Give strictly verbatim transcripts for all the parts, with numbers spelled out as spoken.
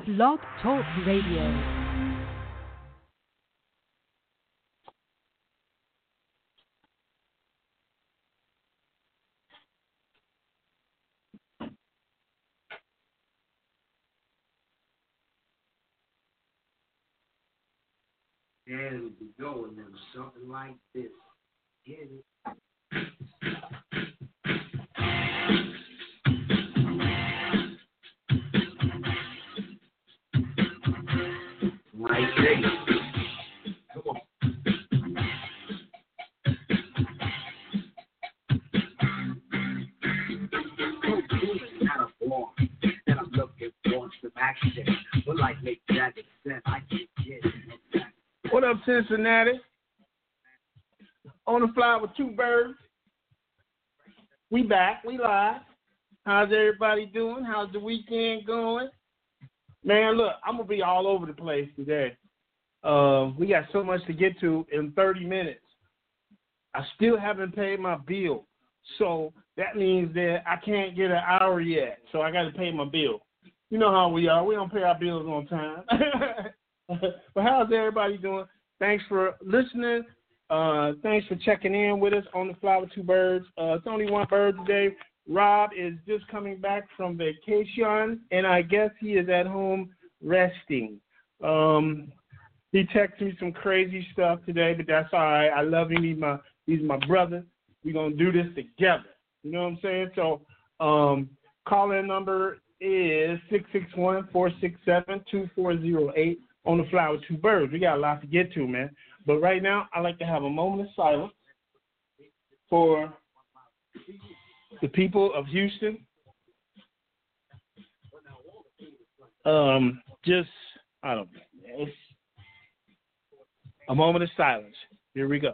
Blog Talk Radio. And it would be going on something like this. Get it? Right there. Come on. Not a boy that I'm looking for some action. But like Mick Jagger said, I can't get it. What up, Cincinnati? On the fly with two birds. We back. We live. How's everybody doing? How's the weekend going? Man, look, I'm going to be all over the place today. Uh, we got so much to get to in thirty minutes. I still haven't paid my bill. So that means that I can't get an hour yet. So I got to pay my bill. You know how we are. We don't pay our bills on time. But how's everybody doing? Thanks for listening. Uh, thanks for checking in with us on the Fly with Two Birds. Uh, it's only one bird today. Rob is just coming back from vacation, and I guess he is at home resting. Um, he texted me some crazy stuff today, but that's all right. I love him. He's my, he's my brother. We're going to do this together. You know what I'm saying? So um, call-in number is six six one, four six seven, two four zero eight on the Fly with Two Birds. We got a lot to get to, man. But right now, I'd like to have a moment of silence for the people of Houston. Um, just, I don't know. It's a moment of silence. Here we go.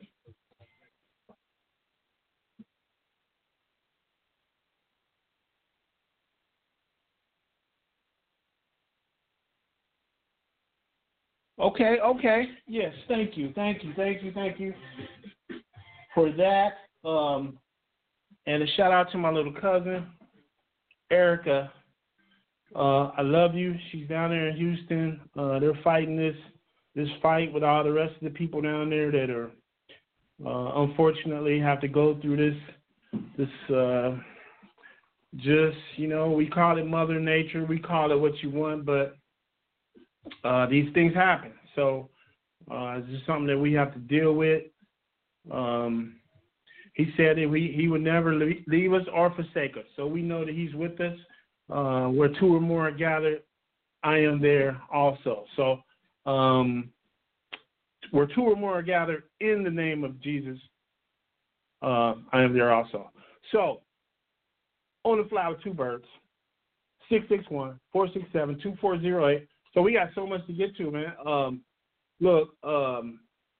Okay, okay. Yes, thank you, thank you, thank you, thank you for that. Um, and a shout out to my little cousin, Erica. Uh, I love you. She's down there in Houston. Uh, they're fighting this this fight with all the rest of the people down there that are uh, unfortunately have to go through this this uh, just, you know, we call it Mother Nature. We call it what you want, but Uh, these things happen, so uh, it's just something that we have to deal with. Um, he said that we, he would never leave, leave us or forsake us, so we know that he's with us. Uh, where two or more are gathered, I am there also. So um, where two or more are gathered in the name of Jesus, uh, I am there also. So on the Fly with Two Birds, six six one, four six seven, two four zero eight. So we got so much to get to, man. Um, look, um,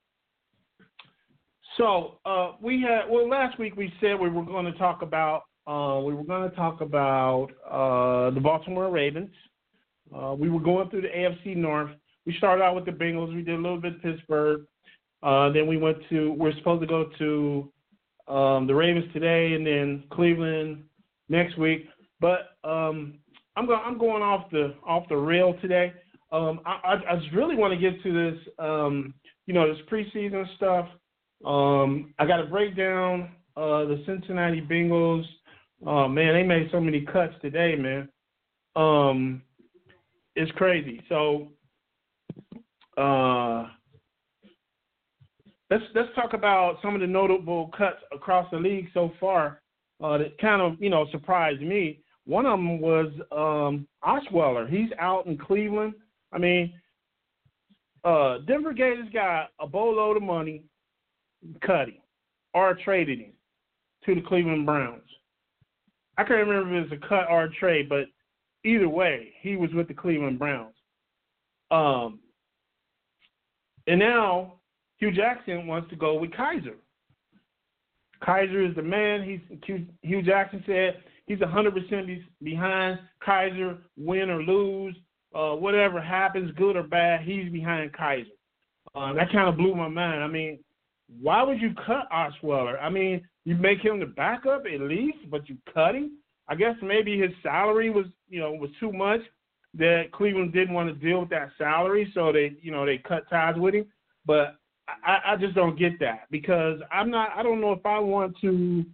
so uh, we had well last week we said we were going to talk about uh, we were going to talk about uh, the Baltimore Ravens. Uh, we were going through the A F C North. We started out with the Bengals. We did a little bit of Pittsburgh. Uh, then we went to we're supposed to go to um, the Ravens today, and then Cleveland next week. But um, I'm going I'm going off the off the rail today. Um, I, I, I just really want to get to this, um, you know, this preseason stuff. Um, I got to break down uh, the Cincinnati Bengals. Uh, man, they made so many cuts today, man. Um, it's crazy. So uh, let's let's talk about some of the notable cuts across the league so far uh, that kind of, you know, surprised me. One of them was um, Osweiler. He's out in Cleveland. I mean, uh, Denver Gators got a boatload of money, cut him or traded him to the Cleveland Browns. I can't remember if it was a cut or a trade, but either way, he was with the Cleveland Browns. Um, and now Hugh Jackson wants to go with Kaiser. Kaiser is the man. He's Hugh Jackson said he's one hundred percent behind Kaiser, win or lose. Uh, whatever happens, good or bad, he's behind Kaiser. Uh, that kind of blew my mind. I mean, why would you cut Osweiler? I mean, you make him the backup at least, but you cut him? I guess maybe his salary was, you know, was too much. that Cleveland didn't want to deal with that salary, so they, you know, they cut ties with him. But I, I just don't get that because I'm not. I don't know if I want to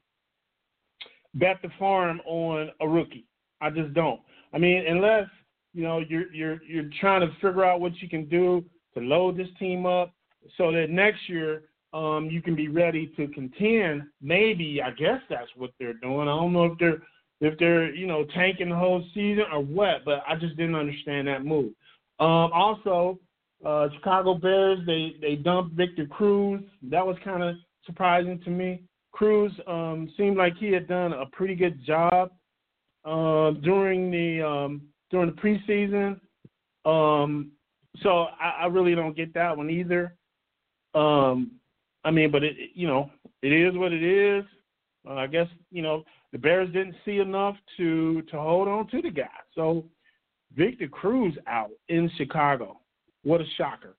bet the farm on a rookie. I just don't. I mean, unless you know you're you're you're trying to figure out what you can do to load this team up so that next year um, you can be ready to contend. Maybe I guess that's what they're doing. I don't know if they're if they're you know tanking the whole season or what, but I just didn't understand that move. Um, also, uh, Chicago Bears they they dumped Victor Cruz. That was kind of surprising to me. Cruz um, seemed like he had done a pretty good job uh, during the um, during the preseason. Um, so I, I really don't get that one either. Um, I mean, but it, you know, it is what it is. Uh, I guess you know the Bears didn't see enough to to hold on to the guy. So Victor Cruz out in Chicago. What a shocker.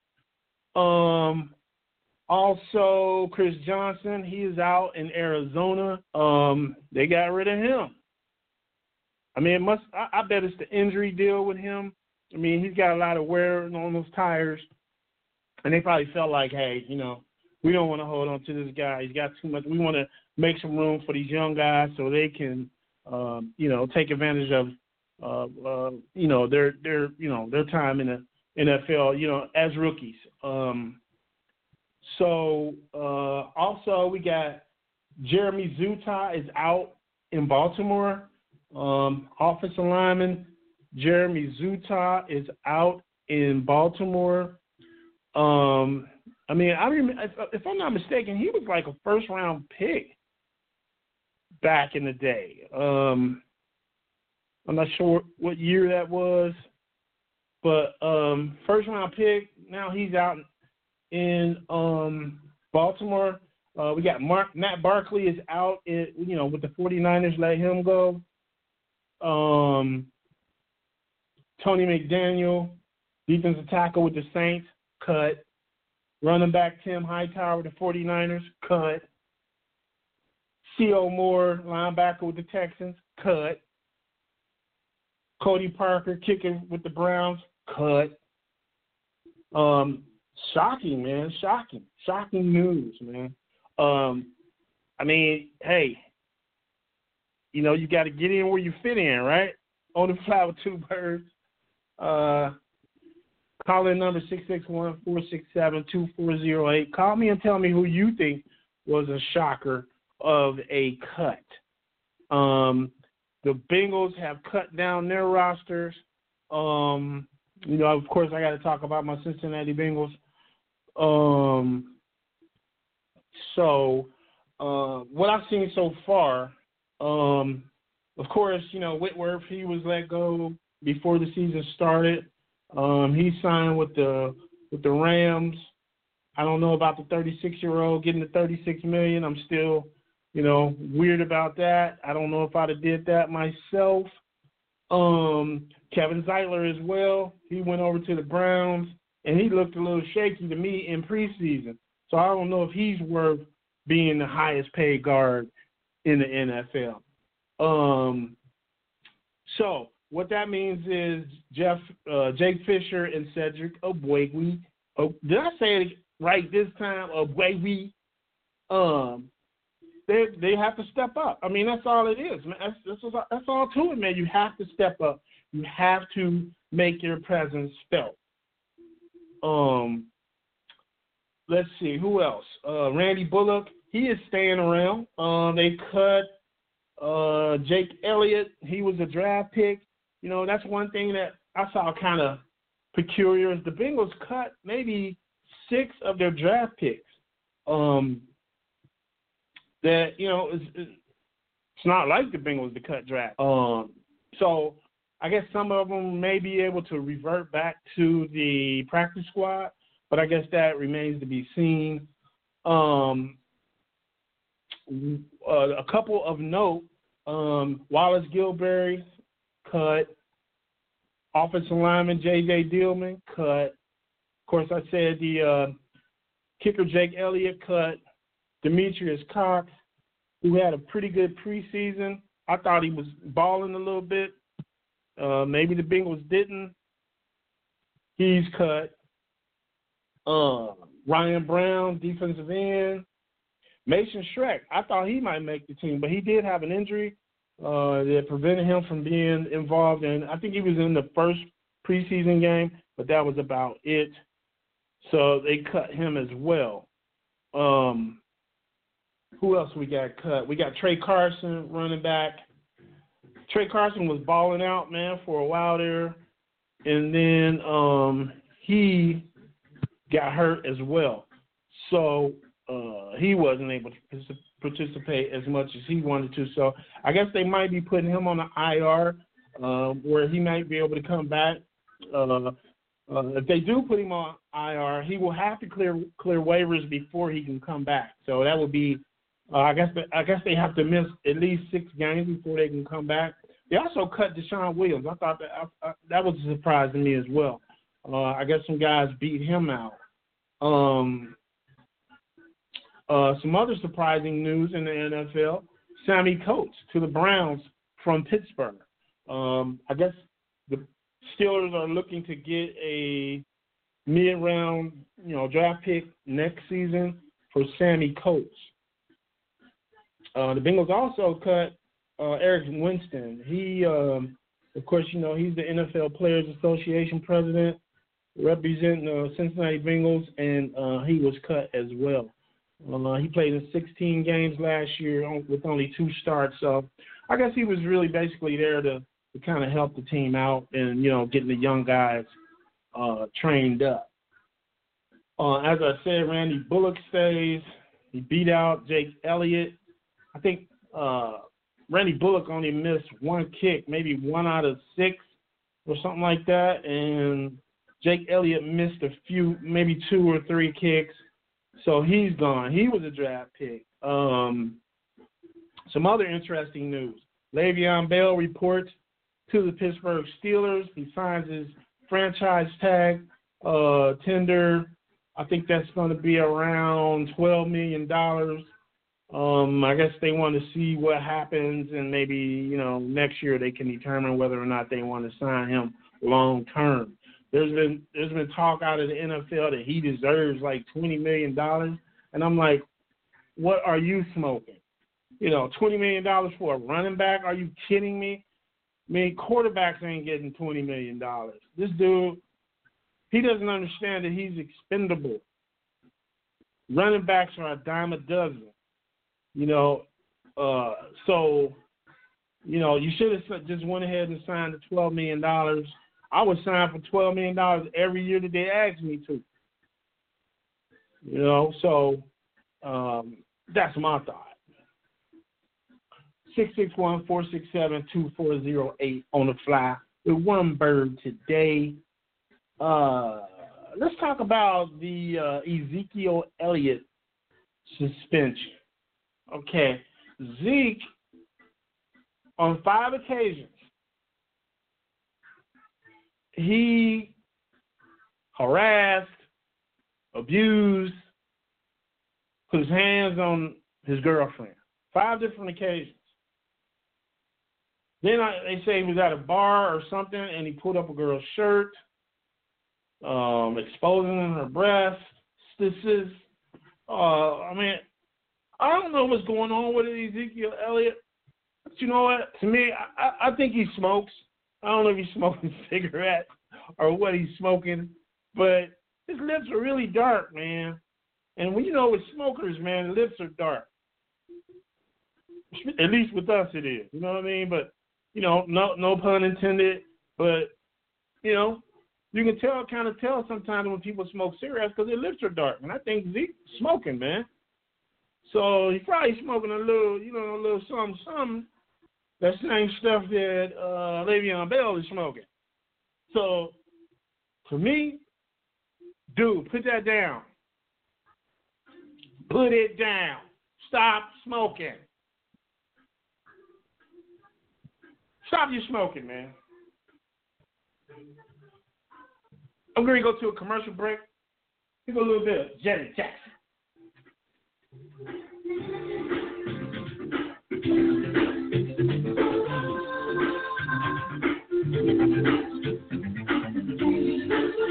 Um, also, Chris Johnson, he is out in Arizona. Um, they got rid of him. I mean, it must. I, I bet it's the injury deal with him. I mean, he's got a lot of wear on those tires, and they probably felt like, hey, you know, we don't want to hold on to this guy. He's got too much. We want to make some room for these young guys so they can, um, you know, take advantage of, uh, uh, you know, their their you know their time in the N F L, you know, as rookies. Um, so uh, also we got Jeremy Zuttah is out in Baltimore. Um, offensive lineman Jeremy Zuttah is out in Baltimore. Um, I mean, I remember, if, if I'm not mistaken, he was like a first round pick back in the day. Um, I'm not sure what year that was, but um, first round pick. Now he's out in um, Baltimore. Uh, we got Mark, Matt Barkley is out, in, you know, with the 49ers. Let him go. Um, Tony McDaniel, defensive tackle with the Saints, cut. Running back Tim Hightower with the 49ers, cut. C O. Moore, linebacker with the Texans, cut. Cody Parker, kicker with the Browns, cut. Um, shocking, man. Shocking. Shocking news, man. Um, I mean, hey, you know, you got to get in where you fit in, right? On the fly with two birds. Uh, call in number six six one, four six seven, two four zero eight. Call me and tell me who you think was a shocker of a cut. Um, the Bengals have cut down their rosters. Um, you know, of course, I got to talk about my Cincinnati Bengals. Um, so, uh, what I've seen so far, um, of course, you know, Whitworth, he was let go before the season started. Um, he signed with the with the Rams. I don't know about the thirty-six-year-old getting the thirty-six million dollars. I'm still, you know, weird about that. I don't know if I'd have did that myself. Um, Kevin Zeitler as well. He went over to the Browns, and he looked a little shaky to me in preseason. So I don't know if he's worth being the highest paid guard in the N F L. Um, so what that means is Jeff, uh, Jake Fisher and Cedric Ogbuehi. Oh, did I say it right this time? Ogbuehi. Um, they they have to step up. I mean, that's all it is, man. That's that's, that's all to it, man. You have to step up. You have to make your presence felt. Um, let's see who else. Uh, Randy Bullock. He is staying around. Um, they cut uh, Jake Elliott. He was a draft pick. You know, that's one thing that I saw kind of peculiar is the Bengals cut maybe six of their draft picks. Um, that, you know, it's, it's not like the Bengals to cut draft. Um, so I guess some of them may be able to revert back to the practice squad, but I guess that remains to be seen. Um, uh, a couple of note, um, Wallace Gilberry, cut. Offensive lineman J J. Dillman, cut. Of course, I said the uh, kicker Jake Elliott, cut. Demetrius Cox, who had a pretty good preseason. I thought he was balling a little bit. Uh, maybe the Bengals didn't he's cut. Uh, Ryan Brown, defensive end. Mason Schreck, I thought he might make the team, but he did have an injury uh, that prevented him from being involved in. I think he was in the first preseason game, but that was about it. So they cut him as well. Um, who else we got cut? We got Trey Carson, running back. Trey Carson was balling out, man, for a while there. And then um, he got hurt as well. So uh, he wasn't able to participate as much as he wanted to. So I guess they might be putting him on the I R uh, where he might be able to come back. Uh, uh, if they do put him on I R, he will have to clear clear waivers before he can come back. So that would be, uh, I guess, the, I guess they have to miss at least six games before they can come back. They also cut Deshaun Williams. I thought that I, I, that was a surprise to me as well. Uh, I guess some guys beat him out. Um, uh, some other surprising news in the N F L: Sammy Coates to the Browns from Pittsburgh. Um, I guess the Steelers are looking to get a mid-round, you know, draft pick next season for Sammy Coates. Uh, the Bengals also cut uh, Eric Winston. He, um, of course, you know, he's the N F L Players Association president, representing the uh, Cincinnati Bengals, and uh, he was cut as well. Uh, he played in sixteen games last year with only two starts, so I guess he was really basically there to, to kind of help the team out and, you know, getting the young guys uh, trained up. Uh, as I said, Randy Bullock stays. He beat out Jake Elliott. I think uh, Randy Bullock only missed one kick, maybe one out of six or something like that, and Jake Elliott missed a few, maybe two or three kicks, so he's gone. He was a draft pick. Um, some other interesting news. Le'Veon Bell reports to the Pittsburgh Steelers. He signs his franchise tag uh, tender. I think that's going to be around twelve million dollars. Um, I guess they want to see what happens, and maybe, you know, next year they can determine whether or not they want to sign him long term. There's been there's been talk out of the N F L that he deserves like twenty million dollars, and I'm like, what are you smoking? You know, twenty million dollars for a running back? Are you kidding me? I mean, quarterbacks ain't getting twenty million dollars. This dude, he doesn't understand that he's expendable. Running backs are a dime a dozen. You know, uh, so, you know, you should have just went ahead and signed the twelve million dollars. I would sign for twelve million dollars every year that they ask me to. You know, so um, that's my thought. six six one, four six seven, two four zero eight on the fly with one bird today. Uh, let's talk about the uh, Ezekiel Elliott suspension. Okay, Zeke, on five occasions, he harassed, abused, put his hands on his girlfriend. Five different occasions. Then I, they say he was at a bar or something, and he pulled up a girl's shirt, um, exposing her breasts. This is, uh, I mean, I don't know what's going on with Ezekiel Elliott. But you know what? To me, I, I think he smokes. I don't know if he's smoking cigarettes or what he's smoking, but his lips are really dark, man. And when you know with smokers, man, the lips are dark. At least with us it is. You know what I mean? But, you know, no no pun intended. But, you know, you can tell, kind of tell sometimes when people smoke cigarettes because their lips are dark. And I think Zeke's smoking, man. So he's probably smoking a little, you know, a little something, something. That same stuff that uh, Le'Veon Bell is smoking. So, to me, dude, put that down. Put it down. Stop smoking. Stop your smoking, man. I'm going to go to a commercial break. Here's a little bit of Janet Jackson.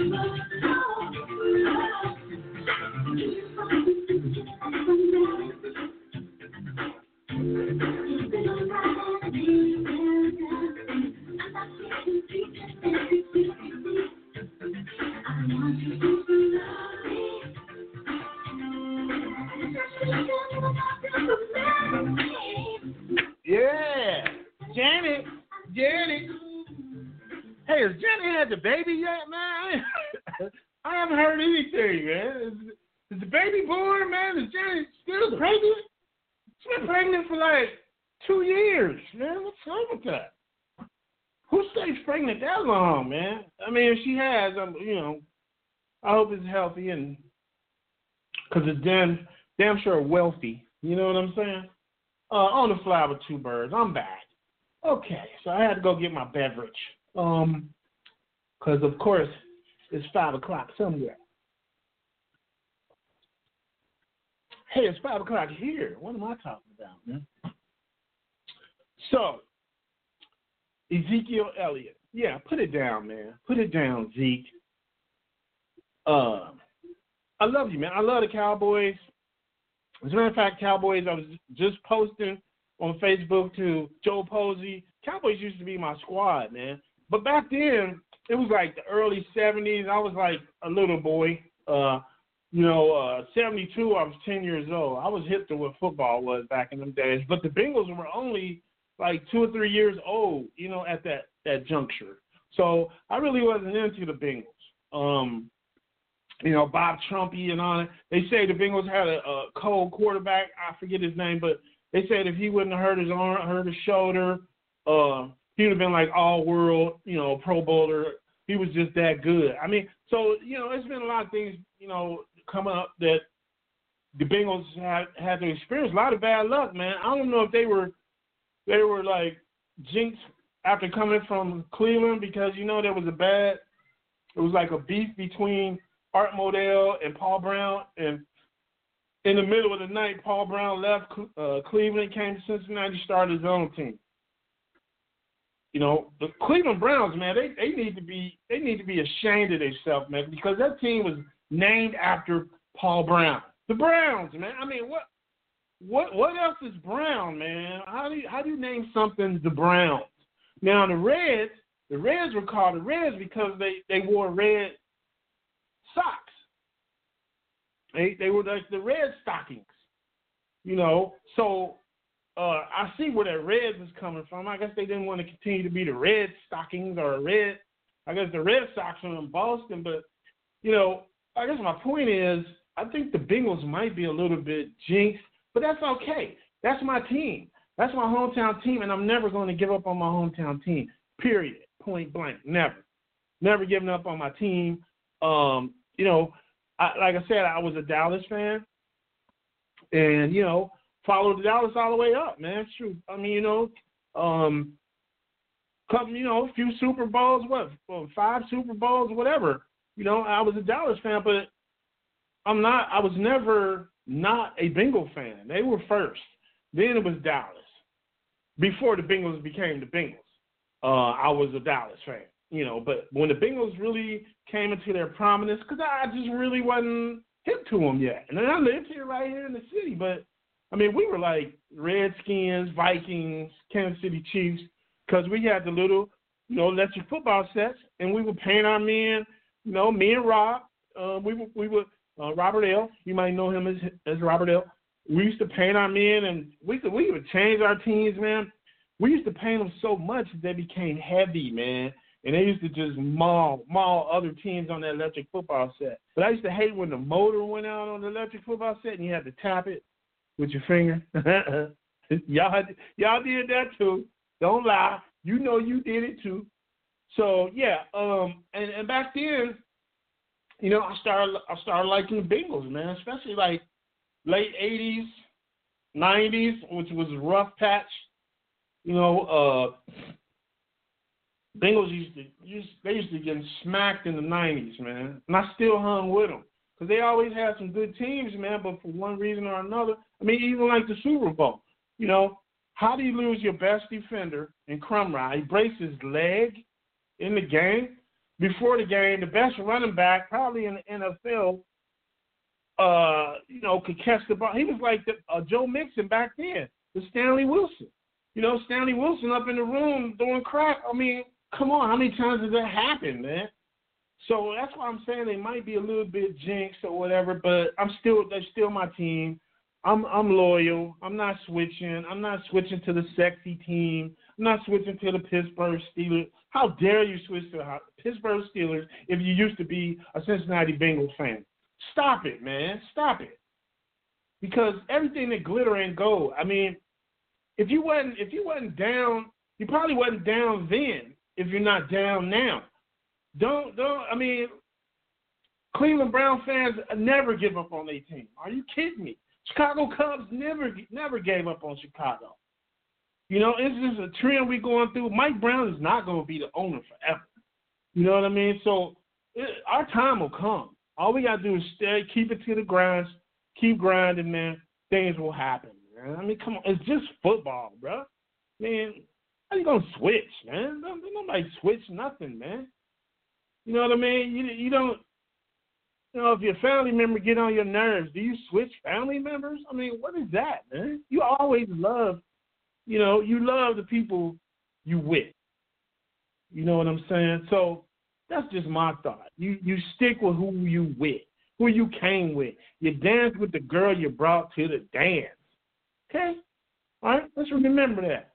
Yeah, Janet, Janet. Hey, has Janet had the baby yet, man? I haven't heard anything, man. Is, is the baby born, man? Is Janet still pregnant? She's been pregnant for like two years, man. What's wrong with that? Who stays pregnant that long, man? I mean, if she has, I'm, you know, I hope it's healthy and because it's damn, damn sure wealthy. You know what I'm saying? Uh, on the fly with two birds. I'm back. Okay, so I had to go get my beverage. Um, because of course it's five o'clock somewhere. Hey, it's five o'clock here. What am I talking about, man? So, Ezekiel Elliott. Yeah, put it down, man. Put it down, Zeke. Uh, I love you, man. I love the Cowboys. As a matter of fact, Cowboys, I was just posting on Facebook to Joe Posey. Cowboys used to be my squad, man. But back then, it was like the early seventies. I was like a little boy. Uh, you know, uh, seventy-two, I was ten years old. I was hip to what football was back in them days. But the Bengals were only like two or three years old, you know, at that, that juncture. So I really wasn't into the Bengals. Um, you know, Bob Trumpy and all that. They say the Bengals had a, a cold quarterback. I forget his name, but they said if he wouldn't have hurt his arm, hurt his shoulder, uh, he would have been like all-world, you know, Pro Bowler. He was just that good. I mean, so, you know, there's been a lot of things, you know, coming up that the Bengals had, had to experience. A lot of bad luck, man. I don't know if they were, they were like jinxed after coming from Cleveland because, you know, there was a bad, it was like a beef between Art Modell and Paul Brown, and in the middle of the night, Paul Brown left uh, Cleveland, came to Cincinnati, started his own team. You know, the Cleveland Browns, man, they, they need to be they need to be ashamed of themselves, man, because that team was named after Paul Brown. The Browns, man. I mean, what what what else is Brown, man? How do you, how do you name something the Browns? Now the Reds, the Reds were called the Reds because they, they wore red socks. They they were like the red stockings, you know. So uh, I see where that Reds is coming from. I guess they didn't want to continue to be the Red Stockings or Red. I guess the Red Sox from Boston, but you know, I guess my point is, I think the Bengals might be a little bit jinxed, but that's okay. That's my team. That's my hometown team, and I'm never going to give up on my hometown team. Period. Point blank. Never. Never giving up on my team. Um, you know, I, like I said, I was a Dallas fan, and, you know, followed the Dallas all the way up, man. It's true. I mean, you know, um, couple, you know, a few Super Bowls, what, well, five Super Bowls, whatever. You know, I was a Dallas fan, but I'm not, I was never not a Bengal fan. They were first. Then it was Dallas. Before the Bengals became the Bengals, uh, I was a Dallas fan. You know, but when the Bengals really came into their prominence, because I just really wasn't hip to them yet. And then I lived here right here in the city. But, I mean, we were like Redskins, Vikings, Kansas City Chiefs, because we had the little, you know, electric football sets, and we would paint our men, you know, me and Rob. Uh, we would, we would uh, Robert L., you might know him as, as Robert L. We used to paint our men, and we could, we would change our teams, man. We used to paint them so much that they became heavy, man. And they used to just maul, maul other teams on that electric football set. But I used to hate when the motor went out on the electric football set and you had to tap it with your finger. y'all, y'all did that too. Don't lie. You know you did it too. So, yeah, um, and, and back then, you know, I started I started liking the Bengals, man, especially like late eighties, nineties, which was a rough patch. You know, uh, Bengals used to used, they used to get smacked in the nineties, man, and I still hung with them because they always had some good teams, man. But for one reason or another, I mean, even like the Super Bowl, you know, how do you lose your best defender in Crumrye? He breaks his leg in the game. before the game, the best running back probably in the N F L, uh, you know, could catch the ball. He was like the, uh, Joe Mixon back then, the Stanley Wilson. You know, Stanley Wilson up in the room doing crap. I mean, come on, how many times has that happened, man? So that's why I'm saying they might be a little bit jinxed or whatever, but I'm still they're still my team. I'm I'm loyal. I'm not switching. I'm not switching to the sexy team. I'm not switching to the Pittsburgh Steelers. How dare you switch to the Pittsburgh Steelers if you used to be a Cincinnati Bengals fan? Stop it, man. Stop it. Because everything that glitter ain't gold. I mean, if you wasn't if you wasn't down, you probably wasn't down then if you're not down now. Don't don't I mean Cleveland Brown fans never give up on their team. Are you kidding me? Chicago Cubs never never gave up on Chicago. You know, it's just a trend we're going through. Mike Brown is not going to be the owner forever. You know what I mean? So it, our time will come. All we got to do is stay, keep it to the grind, keep grinding, man. Things will happen, man. I mean, come on. It's just football, bro. Man, how you going to switch, man? Don't, don't nobody switch nothing, man. You know what I mean? You, you don't, you know, if your family member get on your nerves, do you switch family members? I mean, what is that, man? You always love, you know, you love the people you with. You know what I'm saying? So that's just my thought. You you stick with who you with, who you came with. You dance with the girl you brought to the dance. Okay? All right? Let's remember that.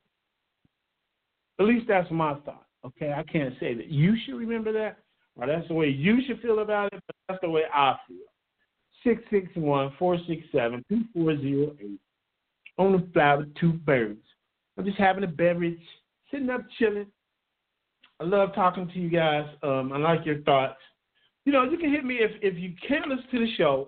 At least that's my thought. Okay? I can't say that you should remember that, or that's the way you should feel about it, but that's the way I feel. six six one, four six seven, two four zero eight. On the fly with two birds. I'm just having a beverage, sitting up chilling. I love talking to you guys. Um, I like your thoughts. You know, you can hit me if, if you can't listen to the show.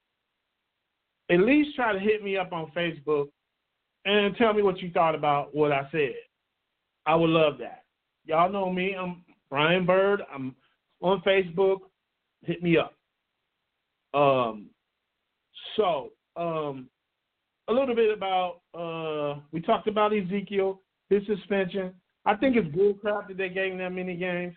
At least try to hit me up on Facebook and tell me what you thought about what I said. I would love that. Y'all know me. I'm Brian Bird. I'm on Facebook. Hit me up. Um, so, um, a little bit about, uh, we talked about Ezekiel, his suspension. I think it's bullcrap that they gave him that many games.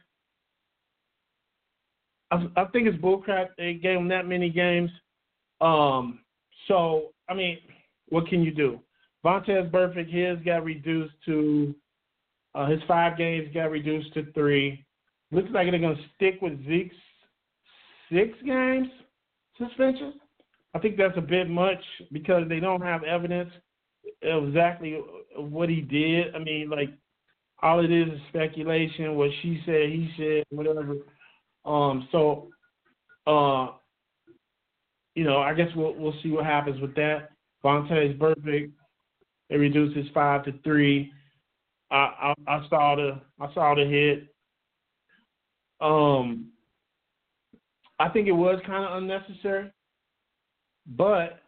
I, I think it's bullcrap they gave him that many games. Um, so, I mean, what can you do? Vontaze Burfict, his got reduced to, uh, his five games got reduced to three. Looks like they're going to stick with Zeke's six games suspension. I think that's a bit much because they don't have evidence of exactly what he did. I mean, like, all it is is speculation, what she said, he said, whatever. Um, so, uh, you know, I guess we'll we'll see what happens with that. Vontaze Burfict, they reduced his five to three. I, I I saw the I saw the hit. Um, I think it was kind of unnecessary. But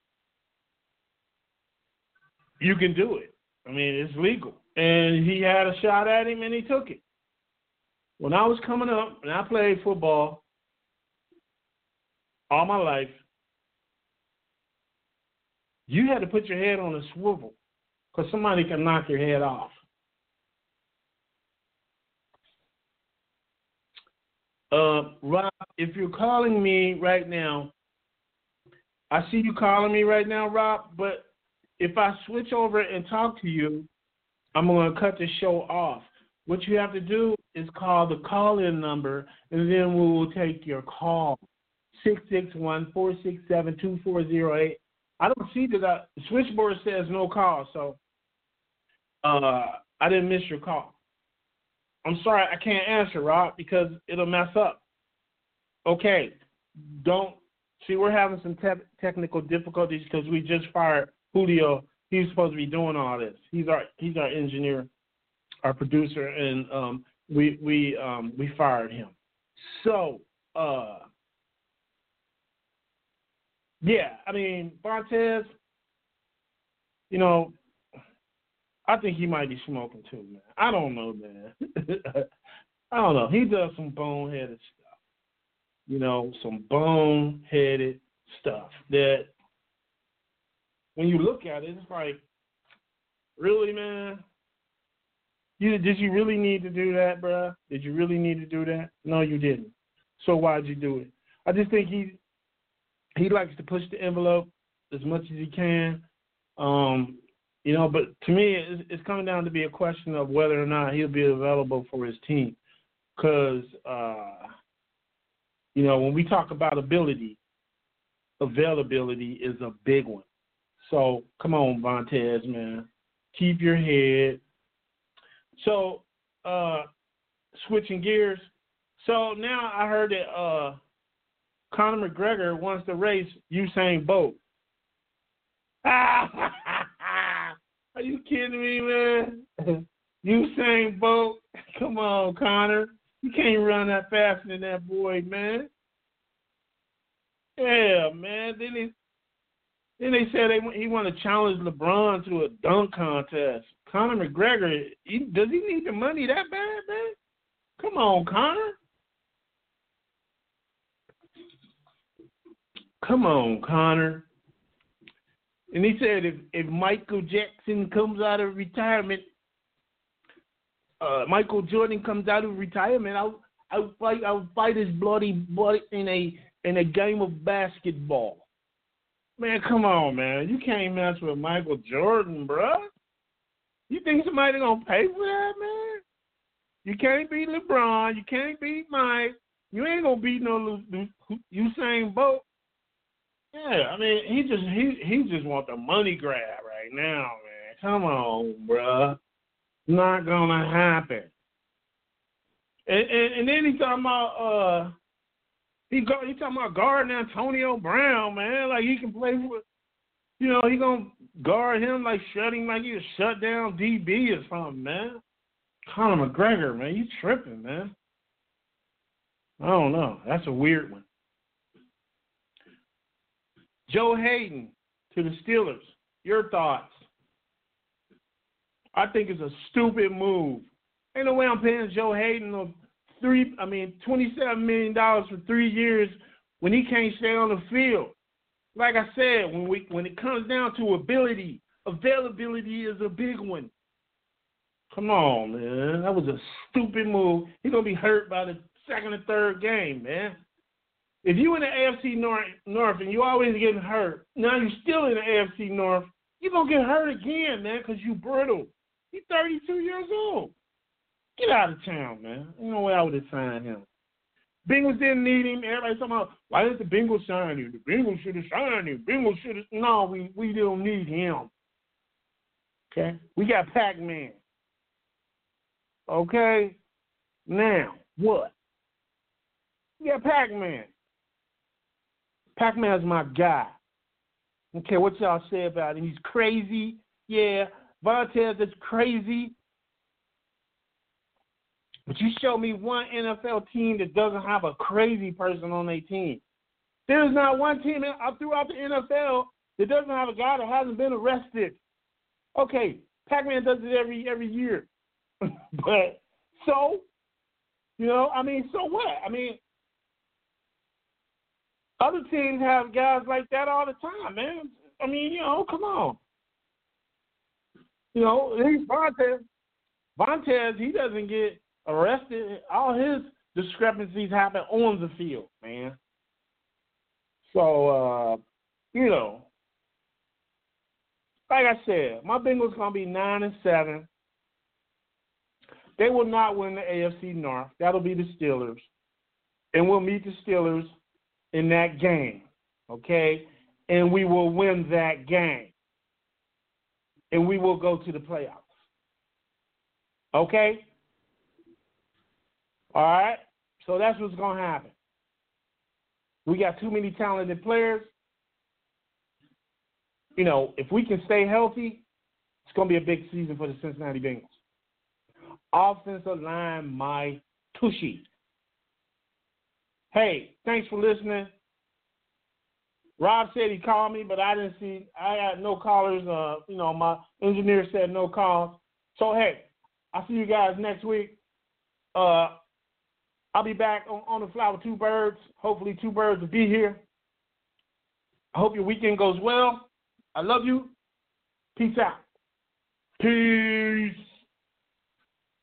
you can do it. I mean, it's legal. And he had a shot at him, and he took it. When I was coming up, and I played football all my life, you had to put your head on a swivel because somebody can knock your head off. Uh, Rob, if you're calling me right now, I see you calling me right now, Rob, but if I switch over and talk to you, I'm going to cut the show off. What you have to do is call the call-in number, and then we will take your call, six six one, four six seven, two four zero eight. I don't see that I, the switchboard says no call, so uh, I didn't miss your call. I'm sorry, I can't answer, Rob, because it'll mess up. Okay, don't. See, we're having some te- technical difficulties because we just fired Julio. He's supposed to be doing all this. He's our he's our engineer, our producer, and um, we we um, we fired him. So, uh, yeah, I mean, Vontaze, you know, I think he might be smoking too, man. I don't know, man. I don't know. He does some boneheaded stuff. You know, some bone-headed stuff that when you look at it, it's like, really, man? You did you really need to do that, bruh? Did you really need to do that? No, you didn't. So why'd you do it? I just think he he likes to push the envelope as much as he can. Um, you know, but to me, it's, it's coming down to be a question of whether or not he'll be available for his team. Because, uh, you know, when we talk about ability, availability is a big one. So come on, Vontaze, man. Keep your head. So, uh, switching gears. So now I heard that uh, Conor McGregor wants to race Usain Bolt. Are you kidding me, man? Usain Bolt? Come on, Conor. You can't run that faster than that boy, man. Yeah, man. Then he, then they said they, he want to challenge LeBron to a dunk contest. Conor McGregor, he, does he need the money that bad, man? Come on, Conor. Come on, Conor. And he said if, if Michael Jackson comes out of retirement, uh, Michael Jordan comes out of retirement, I'll I'll fight I'll fight his bloody butt in a in a game of basketball. Man, come on, man. You can't mess with Michael Jordan, bruh. You think somebody gonna pay for that, man? You can't beat LeBron. You can't beat Mike. You ain't gonna beat no Usain Bolt. Yeah, I mean, he just he he just want the money grab right now, man. Come on, bruh. Not gonna happen. And and, and then he talking about uh he go he talking about guarding Antonio Brown, man. Like he can play with, you know, he gonna guard him like shutting like he a shut down D B or something, man. Conor McGregor, man, you tripping, man. I don't know. That's a weird one. Joe Hayden to the Steelers. Your thoughts? I think it's a stupid move. Ain't no way I'm paying Joe Hayden of three. I mean, twenty-seven million dollars for three years when he can't stay on the field. Like I said, when we when it comes down to ability, availability is a big one. Come on, man. That was a stupid move. He's gonna be hurt by the second or third game, man. If you in the A F C North, North and you always getting hurt, now you're still in the A F C North, you're going to get hurt again, man, because you brittle. He's thirty-two years old. Get out of town, man. Ain't no way I would have signed him. Bengals didn't need him. Everybody's talking about, why did the Bengals sign him? The Bengals should have signed him. Bengals should have. No, we, we don't need him. Okay? We got Pac-Man. Okay? Now, what? We got Pac-Man. Pac-Man's my guy. Okay, what y'all say about him? He's crazy. Yeah, Vontaze is crazy. But you show me one N F L team that doesn't have a crazy person on their team. There is not one team throughout the N F L that doesn't have a guy that hasn't been arrested. Okay, Pac-Man does it every every year. But so, you know, I mean, so what? I mean, other teams have guys like that all the time, man. I mean, you know, come on. You know, he's Vontaze. Vontaze, he doesn't get arrested. All his discrepancies happen on the field, man. So, uh, you know, like I said, my Bengals gonna be nine and seven. They will not win the A F C North. That'll be the Steelers, and we'll meet the Steelers in that game, okay? And we will win that game, and we will go to the playoffs, okay? All right. So that's what's gonna happen. We got too many talented players. You know, if we can stay healthy, it's going to be a big season for the Cincinnati Bengals. Offensive line, my tushy. Hey, thanks for listening. Rob said he called me, but I didn't see, I had no callers. Uh, you know, my engineer said no calls. So, hey, I'll see you guys next week. Uh, I'll be back on, on the fly with two birds. Hopefully two birds will be here. I hope your weekend goes well. I love you. Peace out. Peace.